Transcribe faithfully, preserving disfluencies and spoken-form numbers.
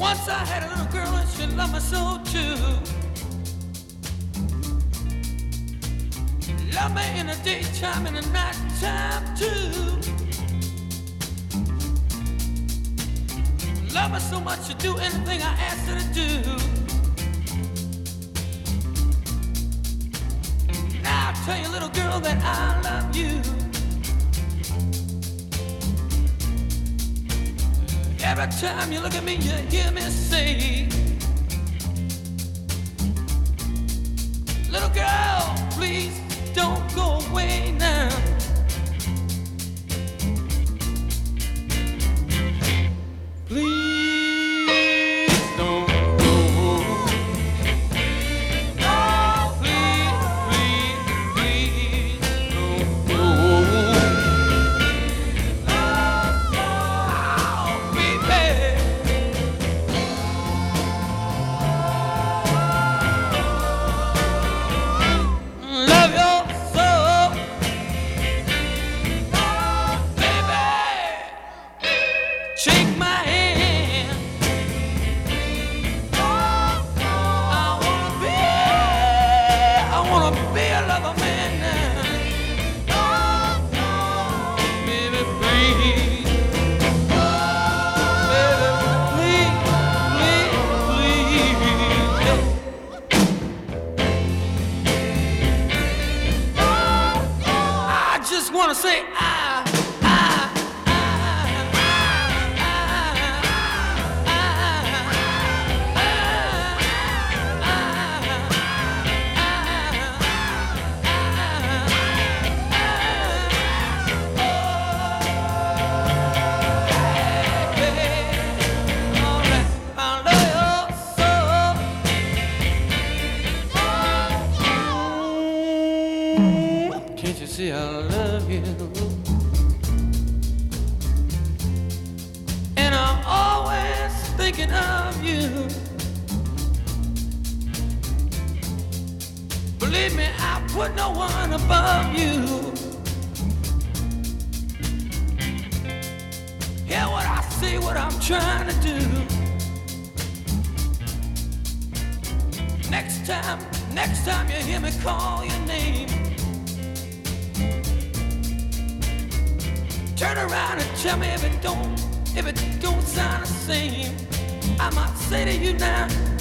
Once I had a little girl and she loved me so too. Love me in the daytime and the nighttime too. Love me so much to do anything I asked her to do. Now I'll tell you, little girl, that I love you. Every time you look at me, you hear me say, little girl, please don't go away now. Please don't go. Oh, please, please, please don't go. Shake my hand. I wanna be, I wanna be a lover man now. Baby, please. Baby, please, please, please. I just wanna say I. Can't you see I love you? And I'm always thinking of you. Believe me, I put no one above you. Hear what I say, what I'm trying to do. Next time, next time you hear me call your name, turn around and tell me if it don't, if it don't sound the same. I might say to you now,